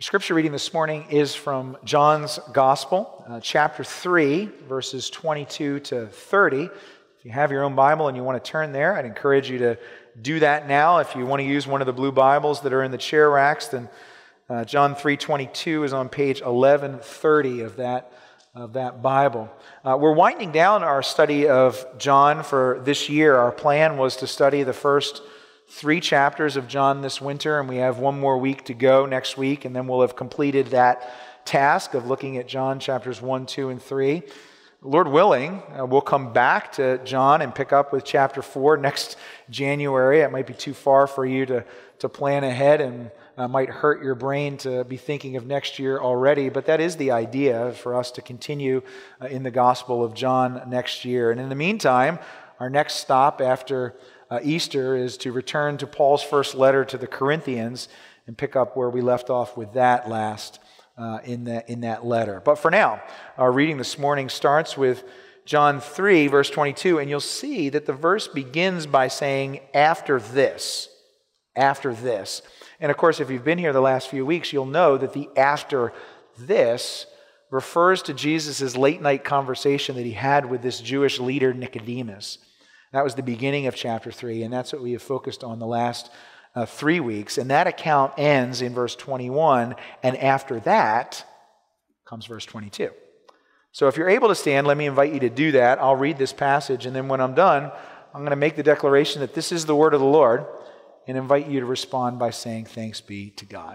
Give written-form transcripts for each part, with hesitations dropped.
Scripture reading this morning is from John's Gospel, chapter 3, verses 22 to 30. If you have your own Bible and you want to turn there, I'd encourage you to do that now. If you want to use one of the blue Bibles that are in the chair racks, then John 3:22 is on page 1130 of that Bible. We're winding down our study of John for this year. Our plan was to study the first 3 chapters of John this winter, and we have one more week to go next week, and then we'll have completed that task of looking at John chapters 1, 2, and 3. Lord willing, we'll come back to John and pick up with chapter 4 next January. It might be too far for you to plan ahead, and might hurt your brain to be thinking of next year already, but that is the idea for us to continue in the Gospel of John next year. And in the meantime, our next stop after Easter is to return to Paul's first letter to the Corinthians and pick up where we left off with that last in that letter. But for now, our reading this morning starts with John 3, verse 22, and you'll see that the verse begins by saying, after this. After this. And of course, if you've been here the last few weeks, you'll know that the after this refers to Jesus' late night conversation that he had with this Jewish leader, Nicodemus. That was the beginning of chapter 3, and that's what we have focused on the last 3 weeks. And that account ends in verse 21, and after that comes verse 22. So if you're able to stand, let me invite you to do that. I'll read this passage, and then when I'm done, I'm going to make the declaration that this is the word of the Lord, and invite you to respond by saying, thanks be to God.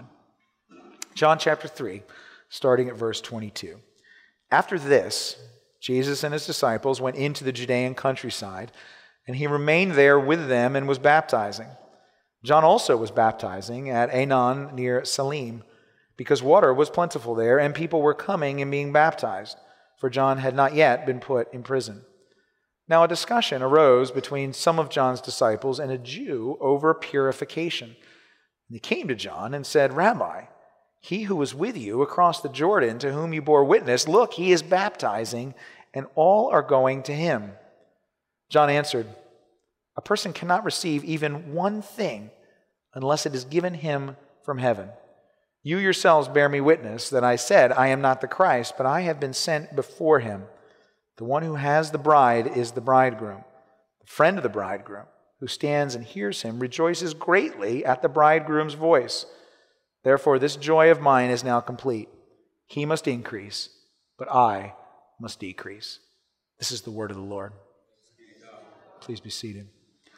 John chapter 3, starting at verse 22. After this, Jesus and his disciples went into the Judean countryside, and he remained there with them and was baptizing. John also was baptizing at Aenon near Salim, because water was plentiful there, and people were coming and being baptized, for John had not yet been put in prison. Now a discussion arose between some of John's disciples and a Jew over purification. They came to John and said, Rabbi, he who was with you across the Jordan, to whom you bore witness, look, he is baptizing, and all are going to him. John answered, a person cannot receive even one thing unless it is given him from heaven. You yourselves bear me witness that I said, I am not the Christ, but I have been sent before him. The one who has the bride is the bridegroom. The friend of the bridegroom, who stands and hears him, rejoices greatly at the bridegroom's voice. Therefore, this joy of mine is now complete. He must increase, but I must decrease. This is the word of the Lord. Please be seated.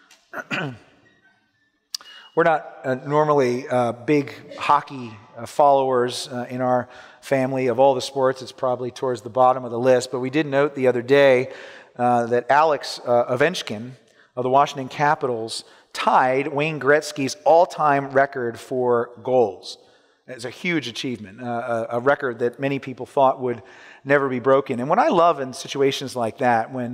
We're not normally big hockey followers in our family. Of all the sports, it's probably towards the bottom of the list. But we did note the other day that Alex Ovechkin of the Washington Capitals tied Wayne Gretzky's all-time record for goals. It's a huge achievement, a record that many people thought would never be broken. And what I love in situations like that, when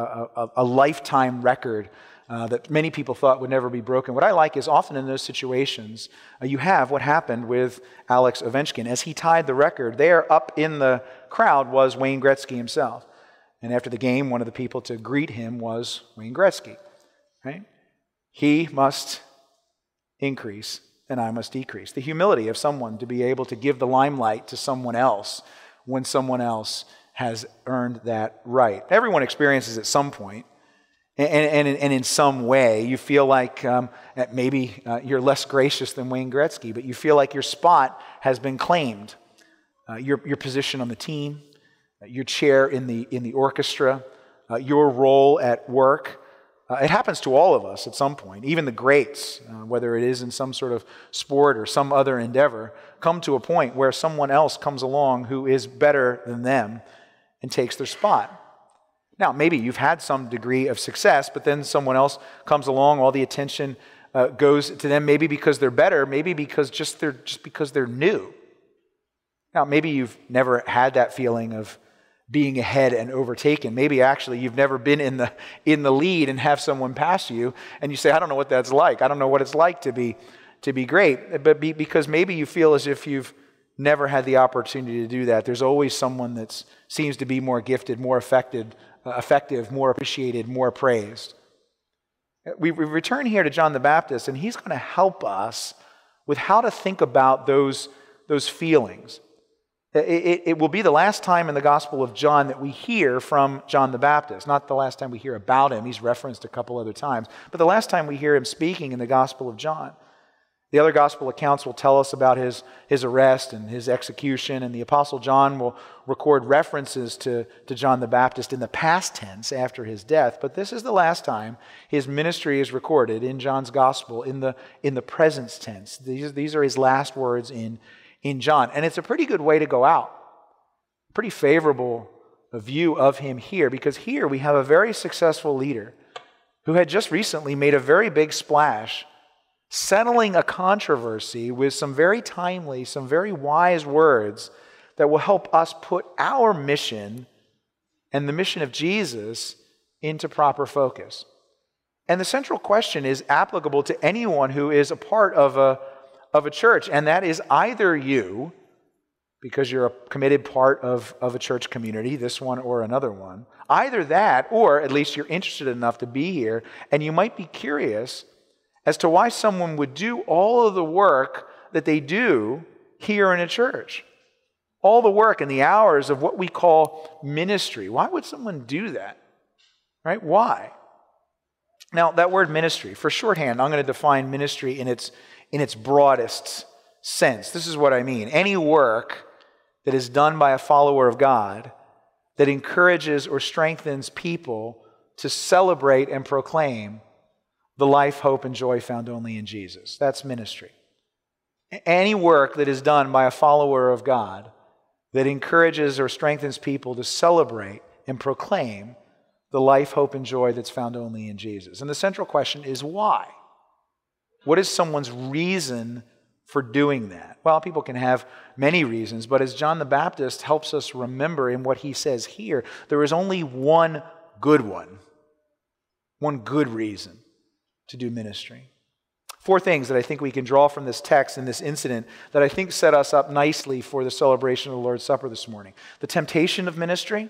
a lifetime record that many people thought would never be broken, what I like is often in those situations, you have what happened with Alex Ovechkin. As he tied the record, there up in the crowd was Wayne Gretzky himself. And after the game, one of the people to greet him was Wayne Gretzky. Right? He must increase and I must decrease. The humility of someone to be able to give the limelight to someone else when someone else has earned that right. Everyone experiences at some point, and in some way, you feel like maybe you're less gracious than Wayne Gretzky, but you feel like your spot has been claimed. Your position on the team, your chair in the orchestra, your role at work. It happens to all of us at some point. Even the greats, whether it is in some sort of sport or some other endeavor, come to a point where someone else comes along who is better than them and takes their spot. Now, maybe you've had some degree of success, but then someone else comes along, all the attention goes to them, maybe because they're better, maybe because because they're new. Now, maybe you've never had that feeling of being ahead and overtaken. Maybe actually you've never been in the lead and have someone pass you, and you say, I don't know what that's like. I don't know what it's like to be great. But because maybe you feel as if you've never had the opportunity to do that. There's always someone that seems to be more gifted, more effective, more appreciated, more praised. We return here to John the Baptist, and he's going to help us with how to think about those those feelings. It will be the last time in the Gospel of John that we hear from John the Baptist. Not the last time we hear about him. He's referenced a couple other times. But the last time we hear him speaking in the Gospel of John. The other Gospel accounts will tell us about his arrest and his execution. And the Apostle John will record references to John the Baptist in the past tense after his death. But this is the last time his ministry is recorded in John's Gospel in the present tense. These are his last words in John. And it's a pretty good way to go out. Pretty favorable view of him here, because here we have a very successful leader who had just recently made a very big splash, settling a controversy with some very timely, some very wise words that will help us put our mission and the mission of Jesus into proper focus. And the central question is applicable to anyone who is a part of a church, and that is either you, because you're a committed part of a church community, this one or another one, either that, or at least you're interested enough to be here, and you might be curious as to why someone would do all of the work that they do here in a church. All the work and the hours of what we call ministry. Why would someone do that? Right? Why? Now, that word ministry, for shorthand, I'm going to define ministry in its broadest sense. This is what I mean. Any work that is done by a follower of God that encourages or strengthens people to celebrate and proclaim the life, hope, and joy found only in Jesus. That's ministry. Any work that is done by a follower of God that encourages or strengthens people to celebrate and proclaim the life, hope, and joy that's found only in Jesus. And the central question is why? What is someone's reason for doing that? Well, people can have many reasons, but as John the Baptist helps us remember in what he says here, there is only one good reason to do ministry. 4 things that I think we can draw from this text and this incident that I think set us up nicely for the celebration of the Lord's Supper this morning. The temptation of ministry,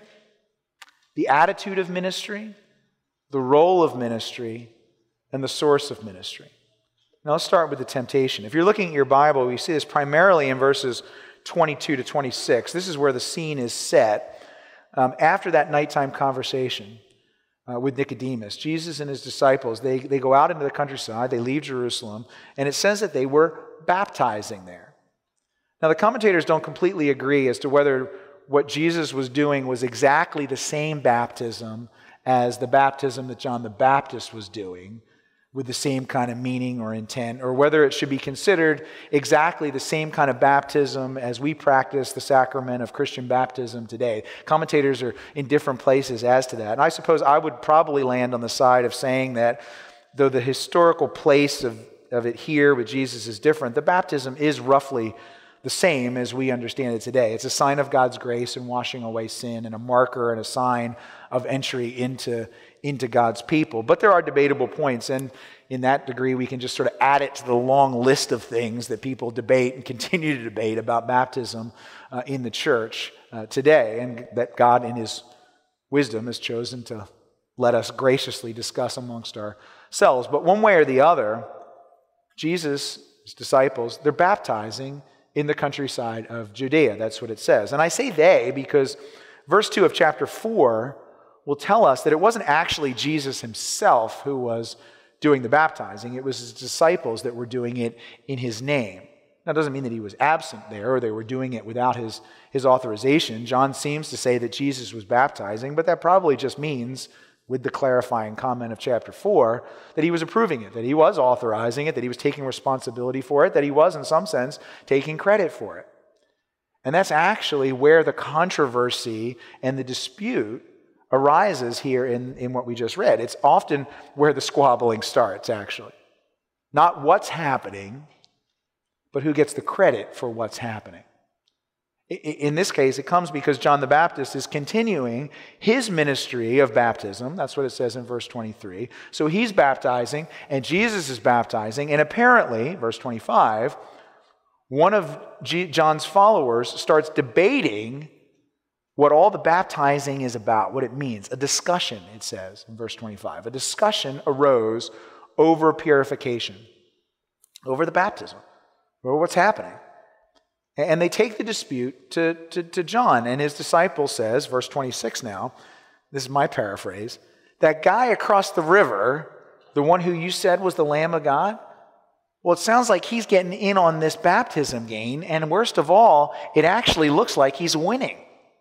the attitude of ministry, the role of ministry, and the source of ministry. Now let's start with the temptation. If you're looking at your Bible, we see this primarily in verses 22 to 26. This is where the scene is set after that nighttime conversation with Nicodemus. Jesus and his disciples, they go out into the countryside, they leave Jerusalem, and it says that they were baptizing there. Now the commentators don't completely agree as to whether what Jesus was doing was exactly the same baptism as the baptism that John the Baptist was doing, with the same kind of meaning or intent, or whether it should be considered exactly the same kind of baptism as we practice the sacrament of Christian baptism today. Commentators are in different places as to that. And I suppose I would probably land on the side of saying that though the historical place of it here with Jesus is different, the baptism is roughly the same as we understand it today. It's a sign of God's grace and washing away sin, and a marker and a sign of entry into God's people. But there are debatable points, and in that degree we can just sort of add it to the long list of things that people debate and continue to debate about baptism in the church today, and that God in his wisdom has chosen to let us graciously discuss amongst ourselves. But one way or the other, Jesus, his disciples, they're baptizing in the countryside of Judea. That's what it says. And I say they because verse 2 of chapter 4 will tell us that it wasn't actually Jesus himself who was doing the baptizing. It was his disciples that were doing it in his name. That doesn't mean that he was absent there or they were doing it without his authorization. John seems to say that Jesus was baptizing, but that probably just means, with the clarifying comment of chapter 4, that he was approving it, that he was authorizing it, that he was taking responsibility for it, that he was, in some sense, taking credit for it. And that's actually where the controversy and the dispute arises here in what we just read. It's often where the squabbling starts, actually. Not what's happening, but who gets the credit for what's happening. In this case, it comes because John the Baptist is continuing his ministry of baptism. That's what it says in verse 23. So he's baptizing, and Jesus is baptizing, and apparently, verse 25, one of John's followers starts debating what all the baptizing is about, what it means. A discussion, it says in verse 25. A discussion arose over purification, over the baptism, over what's happening. And they take the dispute to John, and his disciple says, verse 26 now, this is my paraphrase, that guy across the river, the one who you said was the Lamb of God, well, it sounds like he's getting in on this baptism gain, and worst of all, it actually looks like he's winning.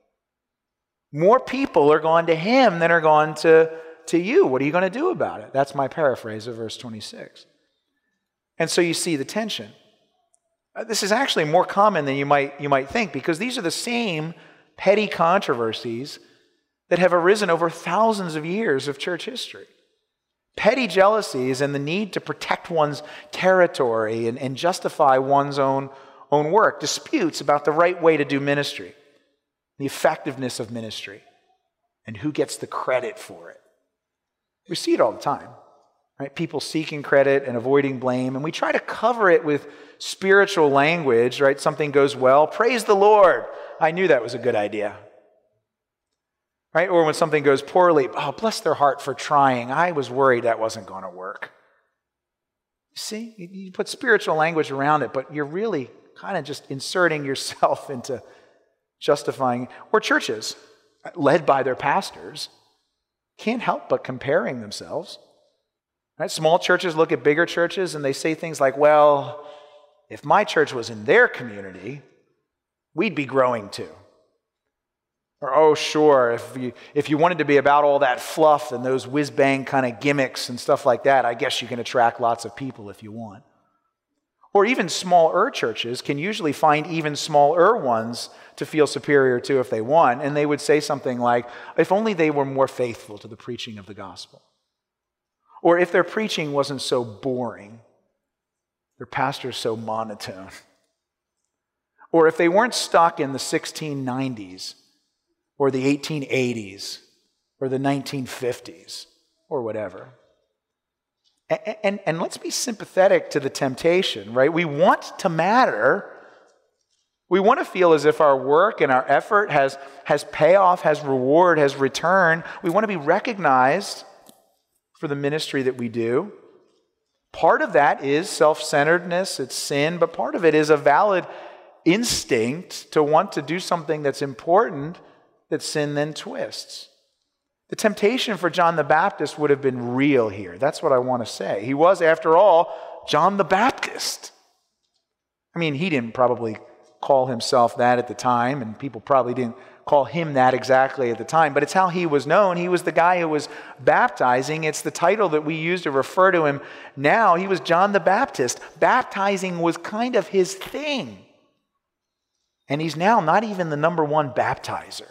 More people are going to him than are going to you. What are you going to do about it? That's my paraphrase of verse 26. And so you see the tension. This is actually more common than you might think, because these are the same petty controversies that have arisen over thousands of years of church history. Petty jealousies and the need to protect one's territory and justify one's own work. Disputes about the right way to do ministry, the effectiveness of ministry, and who gets the credit for it. We see it all the time, right? People seeking credit and avoiding blame, and we try to cover it with spiritual language, right? Something goes well, praise the Lord. I knew that was a good idea. Right? Or when something goes poorly, oh, bless their heart for trying. I was worried that wasn't going to work. See, you put spiritual language around it, but you're really kind of just inserting yourself into justifying. Or churches, led by their pastors, can't help but comparing themselves. Right? Small churches look at bigger churches and they say things like, well, if my church was in their community, we'd be growing too. Or, oh, sure, if you wanted to be about all that fluff and those whiz-bang kind of gimmicks and stuff like that, I guess you can attract lots of people if you want. Or even smaller churches can usually find even smaller ones to feel superior to if they want, and they would say something like, if only they were more faithful to the preaching of the gospel. Or if their preaching wasn't so boring, their pastor's so monotone. Or if they weren't stuck in the 1690s, or the 1880s, or the 1950s, or whatever. And let's be sympathetic to the temptation, right? We want to matter. We want to feel as if our work and our effort has payoff, has reward, has return. We want to be recognized for the ministry that we do. Part of that is self-centeredness, it's sin, but part of it is a valid instinct to want to do something that's important that sin then twists. The temptation for John the Baptist would have been real here. That's what I want to say. He was, after all, John the Baptist. I mean, he didn't probably call himself that at the time, and people probably didn't call him that exactly at the time, but it's how he was known. He was the guy who was baptizing. It's the title that we use to refer to him now. He was John the Baptist. Baptizing was kind of his thing. And he's now not even the number one baptizer.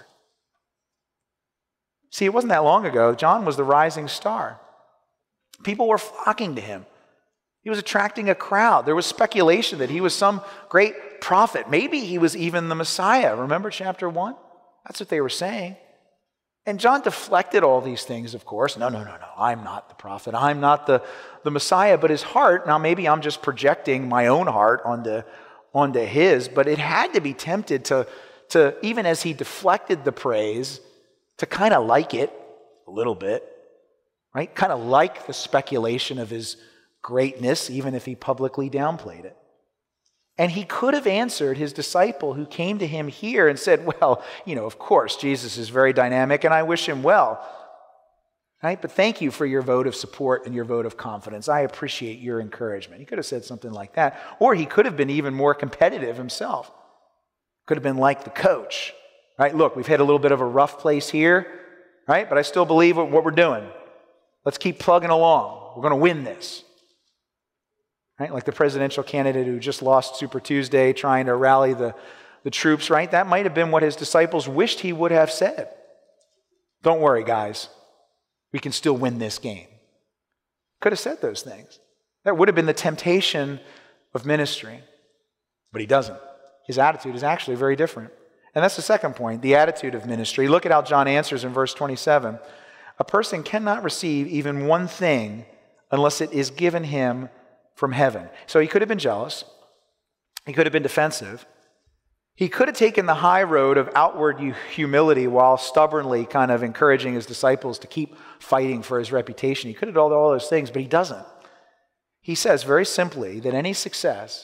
See, it wasn't that long ago. John was the rising star. People were flocking to him. He was attracting a crowd. There was speculation that he was some great prophet. Maybe he was even the Messiah. Remember chapter 1? That's what they were saying. And John deflected all these things, of course. No. I'm not the prophet. I'm not the Messiah. But his heart, now maybe I'm just projecting my own heart onto his, but it had to be tempted to even as he deflected the praise, to kind of like it a little bit, right? Kind of like the speculation of his greatness, even if he publicly downplayed it. And he could have answered his disciple who came to him here and said, well, of course, Jesus is very dynamic and I wish him well, right? But thank you for your vote of support and your vote of confidence. I appreciate your encouragement. He could have said something like that. Or he could have been even more competitive himself. Could have been like the coach. Right, look, we've had a little bit of a rough place here, right? But I still believe what we're doing. Let's keep plugging along. We're going to win this. Right? Like the presidential candidate who just lost Super Tuesday trying to rally the troops, right? That might have been what his disciples wished he would have said. Don't worry, guys. We can still win this game. Could have said those things. That would have been the temptation of ministry. But he doesn't. His attitude is actually very different. And that's the second point, the attitude of ministry. Look at how John answers in verse 27. A person cannot receive even one thing unless it is given him from heaven. So he could have been jealous. He could have been defensive. He could have taken the high road of outward humility while stubbornly kind of encouraging his disciples to keep fighting for his reputation. He could have done all those things, but he doesn't. He says very simply that any success,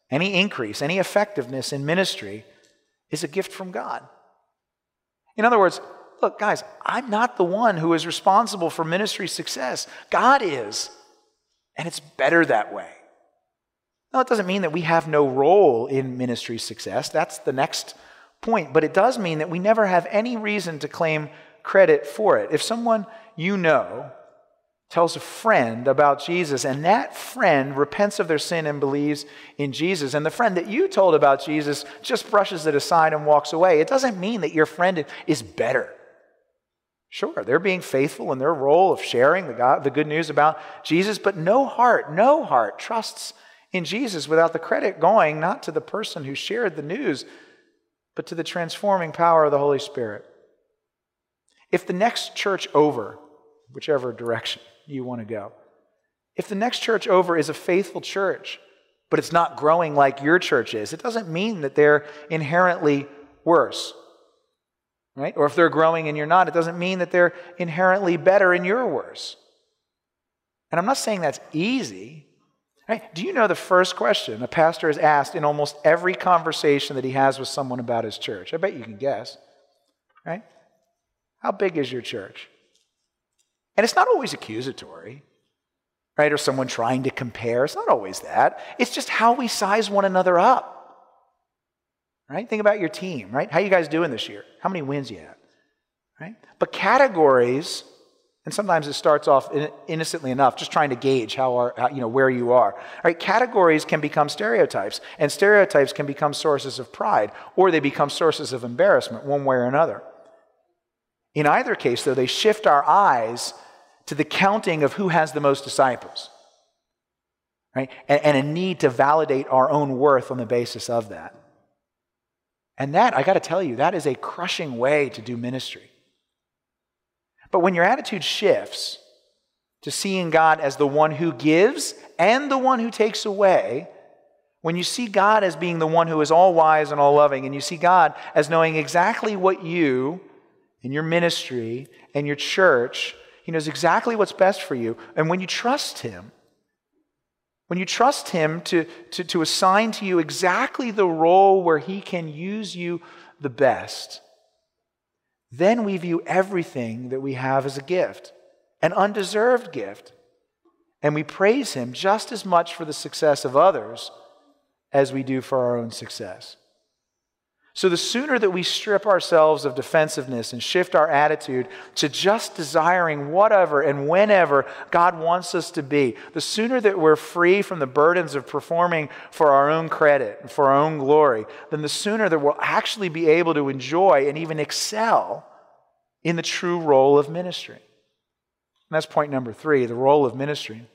any increase, any effectiveness in ministry is a gift from God. In other words, look, guys, I'm not the one who is responsible for ministry success. God is. And it's better that way. Now, it doesn't mean that we have no role in ministry success. That's the next point. But it does mean that we never have any reason to claim credit for it. If someone you know tells a friend about Jesus, and that friend repents of their sin and believes in Jesus, and the friend that you told about Jesus just brushes it aside and walks away, it doesn't mean that your friend is better. Sure, they're being faithful in their role of sharing the good news about Jesus, but no heart trusts in Jesus without the credit going not to the person who shared the news, but to the transforming power of the Holy Spirit. If the next church over, whichever direction you want to go, if the next church over is a faithful church, but it's not growing like your church is, it doesn't mean that they're inherently worse. Right? Or if they're growing and you're not, it doesn't mean that they're inherently better and you're worse. And I'm not saying that's easy. Right? Do you know the first question a pastor is asked in almost every conversation that he has with someone about his church? I bet you can guess. Right? How big is your church? And it's not always accusatory, right? Or someone trying to compare. It's not always that. It's just how we size one another up. Right? Think about your team, right? How you guys doing this year? How many wins you have? Right? But categories, and sometimes it starts off innocently enough, just trying to gauge where you are. Right? Categories can become stereotypes, and stereotypes can become sources of pride, or they become sources of embarrassment, one way or another. In either case, though, they shift our eyes to the counting of who has the most disciples, right? And a need to validate our own worth on the basis of that. And that, I got to tell you, that is a crushing way to do ministry. But when your attitude shifts to seeing God as the one who gives and the one who takes away, when you see God as being the one who is all wise and all loving, and you see God as knowing exactly what you and your ministry and your church, He knows exactly what's best for you. And when you trust Him to assign to you exactly the role where He can use you the best, then we view everything that we have as a gift, an undeserved gift. And we praise Him just as much for the success of others as we do for our own success. So the sooner that we strip ourselves of defensiveness and shift our attitude to just desiring whatever and whenever God wants us to be, the sooner that we're free from the burdens of performing for our own credit and for our own glory, then the sooner that we'll actually be able to enjoy and even excel in the true role of ministry. And that's point number 3, the role of ministry.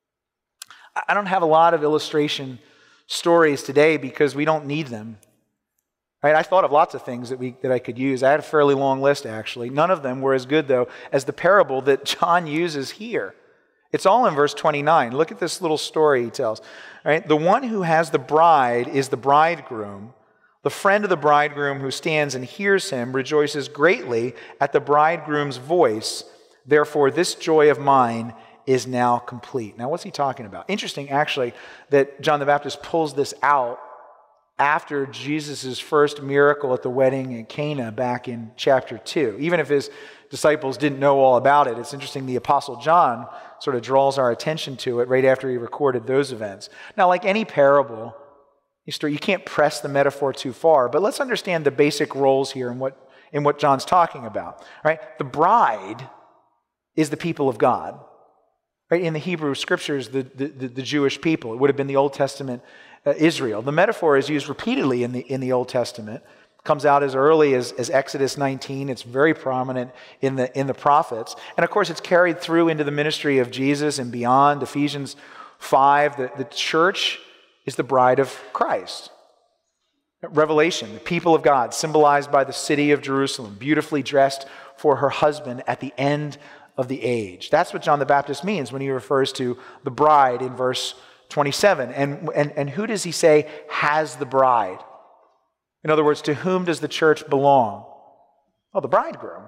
I don't have a lot of illustration stories today because we don't need them. Right? I thought of lots of things that I could use. I had a fairly long list, actually. None of them were as good, though, as the parable that John uses here. It's all in verse 29. Look at this little story he tells. Right? The one who has the bride is the bridegroom. The friend of the bridegroom who stands and hears him rejoices greatly at the bridegroom's voice. Therefore, this joy of mine is now complete. Now, what's he talking about? Interesting, actually, that John the Baptist pulls this out after Jesus' first miracle at the wedding in Cana back in chapter 2. Even if his disciples didn't know all about it, it's interesting the Apostle John sort of draws our attention to it right after he recorded those events. Now, like any parable, you can't press the metaphor too far, but let's understand the basic roles here in what John's talking about. Right? The bride is the people of God. Right? In the Hebrew scriptures, the Jewish people, it would have been the Old Testament Israel. The metaphor is used repeatedly in the Old Testament. It comes out as early as Exodus 19. It's very prominent in the prophets. And of course, it's carried through into the ministry of Jesus and beyond. Ephesians 5, the church is the bride of Christ. Revelation, the people of God, symbolized by the city of Jerusalem, beautifully dressed for her husband at the end of the age. That's what John the Baptist means when he refers to the bride in verse 27. And who does he say has the bride? In other words, to whom does the church belong? Well, the bridegroom.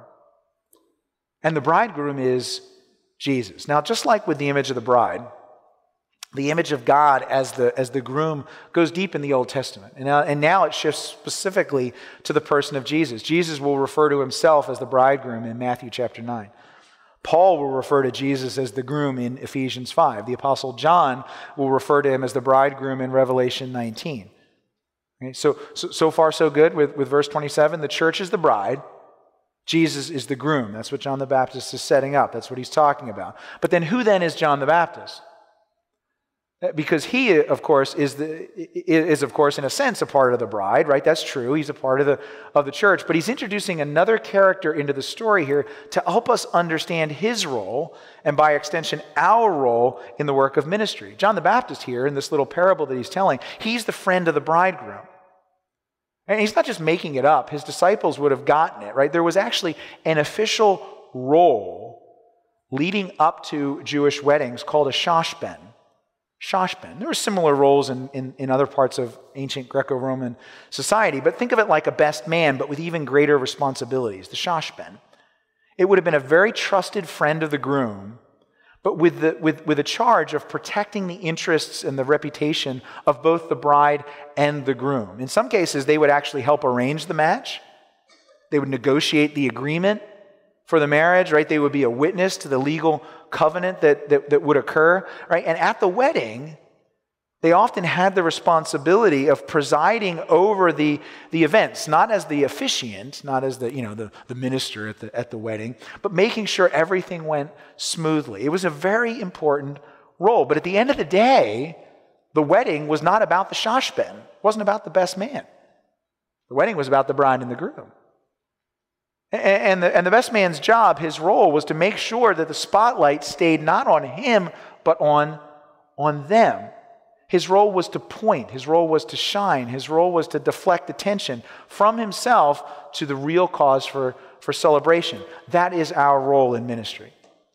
And the bridegroom is Jesus. Now, just like with the image of the bride, The image of God as the groom goes deep in the Old Testament. And now it shifts specifically to the person of Jesus. Jesus will refer to himself as the bridegroom in Matthew chapter 9. Paul will refer to Jesus as the groom in Ephesians 5. The Apostle John will refer to him as the bridegroom in Revelation 19. Okay, so far so good with verse 27. The church is the bride. Jesus is the groom. That's what John the Baptist is setting up. That's what he's talking about. But then who then is John the Baptist? Because he, of course, is of course in a sense a part of the bride, right? That's true. He's a part of the church, but he's introducing another character into the story here to help us understand his role and by extension our role in the work of ministry. John the Baptist here in this little parable that he's telling, he's the friend of the bridegroom. And he's not just making it up. His disciples would have gotten it, right? There was actually an official role leading up to Jewish weddings called a shashben. Shashben. There were similar roles in other parts of ancient Greco-Roman society, but think of it like a best man, but with even greater responsibilities, the shashben. It would have been a very trusted friend of the groom, but with a charge of protecting the interests and the reputation of both the bride and the groom. In some cases, they would actually help arrange the match. They would negotiate the agreement for the marriage, right? They would be a witness to the legal covenant that would occur, right? And at the wedding, they often had the responsibility of presiding over the events, not as the officiant, not as the minister at the wedding, but making sure everything went smoothly. It was a very important role. But at the end of the day, the wedding was not about the shashben. It wasn't about the best man. The wedding was about the bride and the groom. And the best man's job, his role, was to make sure that the spotlight stayed not on him, but on them. His role was to point. His role was to shine. His role was to deflect attention from himself to the real cause for celebration. That is our role in ministry.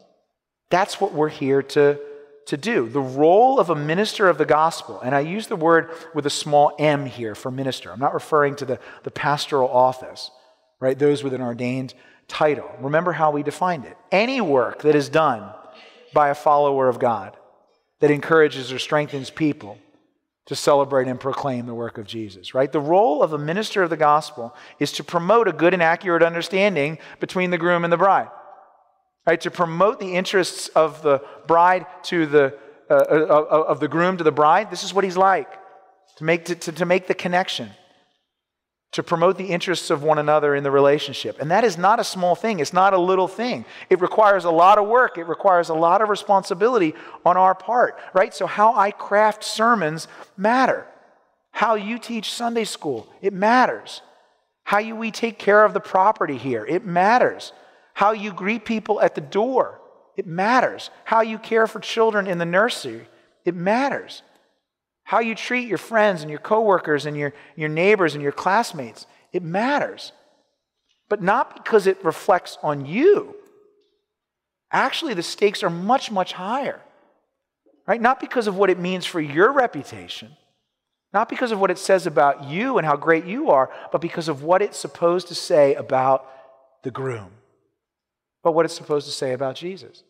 That's what we're here to do. The role of a minister of the gospel, and I use the word with a small m here for minister. I'm not referring to the pastoral office, right? Those with an ordained title. Remember how we defined it. Any work that is done by a follower of God that encourages or strengthens people to celebrate and proclaim the work of Jesus, right? The role of a minister of the gospel is to promote a good and accurate understanding between the groom and the bride, right? To promote the interests of the bride to of the groom to the bride. This is what he's like. To make the connection. To promote the interests of one another in the relationship. And that is not a small thing. It's not a little thing. It requires a lot of work. It requires a lot of responsibility on our part, right? So how I craft sermons matter. How you teach Sunday school, it matters. How we take care of the property here, it matters. How you greet people at the door, it matters. How you care for children in the nursery, it matters. How you treat your friends and your coworkers and your neighbors and your classmates, it matters. But not because it reflects on you. Actually, the stakes are much, much higher. Right? Not because of what it means for your reputation, not because of what it says about you and how great you are, but because of what it's supposed to say about the groom, but what it's supposed to say about Jesus.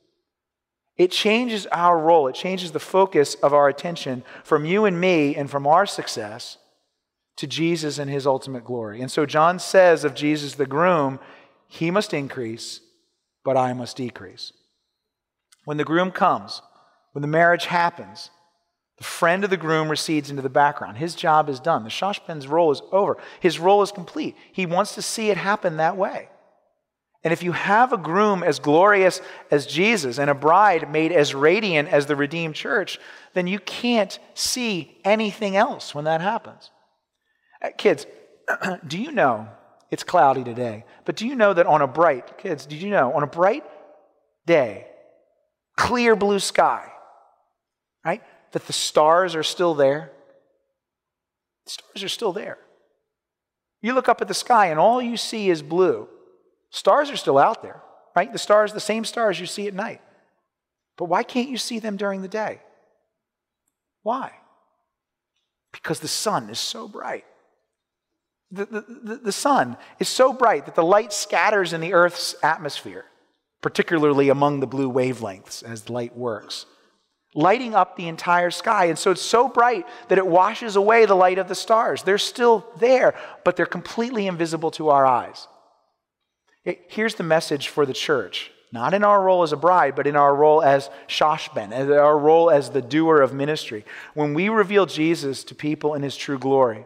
It changes our role. It changes the focus of our attention from you and me and from our success to Jesus and his ultimate glory. And so John says of Jesus the groom, he must increase, but I must decrease. When the groom comes, when the marriage happens, the friend of the groom recedes into the background. His job is done. The shashben's role is over. His role is complete. He wants to see it happen that way. And if you have a groom as glorious as Jesus and a bride made as radiant as the redeemed church, then you can't see anything else when that happens. Kids, do you know, it's cloudy today, but do you know that on a bright day, clear blue sky, right, that the stars are still there? The stars are still there. You look up at the sky and all you see is blue. Stars are still out there, right? The same stars you see at night. But why can't you see them during the day? Why? Because the sun is so bright. The sun is so bright that the light scatters in the Earth's atmosphere, particularly among the blue wavelengths as the light works. lighting up the entire sky. And so it's so bright that it washes away the light of the stars. They're still there, but they're completely invisible to our eyes. Here's the message for the church. Not in our role as a bride, but in our role as shashben, as our role as the doer of ministry. When we reveal Jesus to people in his true glory,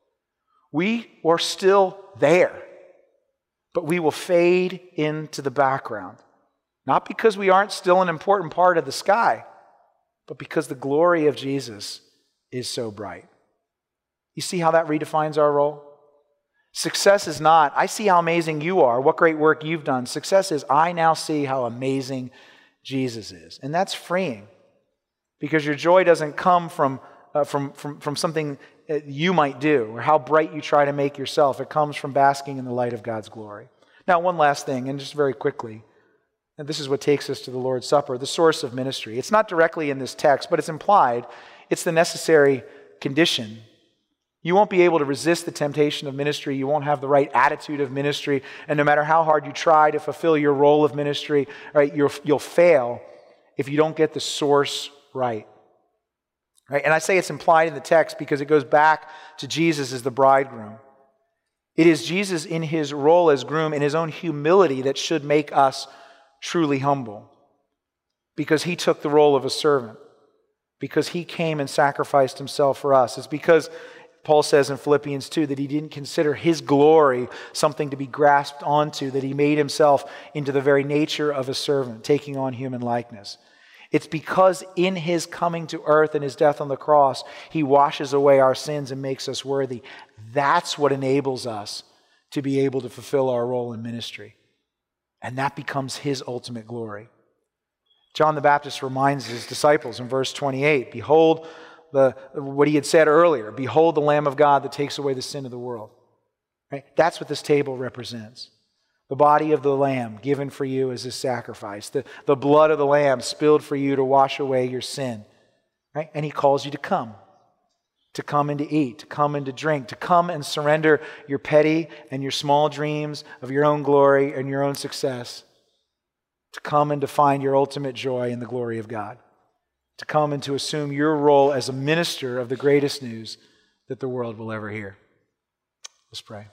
we are still there, but we will fade into the background. Not because we aren't still an important part of the sky, but because the glory of Jesus is so bright. You see how that redefines our role? Success is not, I see how amazing you are, what great work you've done. Success is, I now see how amazing Jesus is. And that's freeing, because your joy doesn't come from something you might do or how bright you try to make yourself. It comes from basking in the light of God's glory. Now, one last thing, and just very quickly, and this is what takes us to the Lord's Supper, the source of ministry. It's not directly in this text, but it's implied. It's the necessary condition. You won't be able to resist the temptation of ministry. You won't have the right attitude of ministry. And no matter how hard you try to fulfill your role of ministry, right, you'll fail if you don't get the source right. Right? And I say it's implied in the text because it goes back to Jesus as the bridegroom. It is Jesus in his role as groom, in his own humility, that should make us truly humble. Because he took the role of a servant. Because he came and sacrificed himself for us. It's because Paul says in Philippians 2 that he didn't consider his glory something to be grasped onto, that he made himself into the very nature of a servant, taking on human likeness. It's because in his coming to earth and his death on the cross, he washes away our sins and makes us worthy. That's what enables us to be able to fulfill our role in ministry. And that becomes his ultimate glory. John the Baptist reminds his disciples in verse 28, behold, what he had said earlier, behold the Lamb of God that takes away the sin of the world. Right? That's what this table represents. The body of the Lamb given for you as a sacrifice. The blood of the Lamb spilled for you to wash away your sin. Right? And he calls you to come and to eat, to come and to drink, to come and surrender your petty and your small dreams of your own glory and your own success, to come and to find your ultimate joy in the glory of God, to come and to assume your role as a minister of the greatest news that the world will ever hear. Let's pray.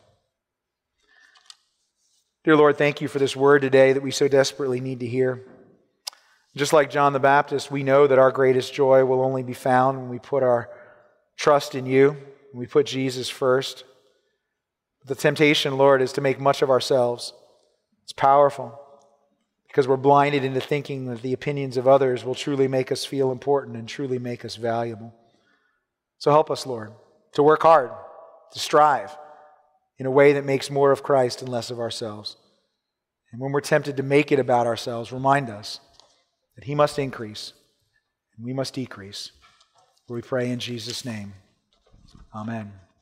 Dear Lord, thank you for this word today that we so desperately need to hear. Just like John the Baptist, we know that our greatest joy will only be found when we put our trust in you, when we put Jesus first. The temptation, Lord, is to make much of ourselves. It's powerful because we're blinded into thinking that the opinions of others will truly make us feel important and truly make us valuable. So help us, Lord, to work hard, to strive in a way that makes more of Christ and less of ourselves. And when we're tempted to make it about ourselves, remind us that he must increase and we must decrease. We pray in Jesus' name. Amen.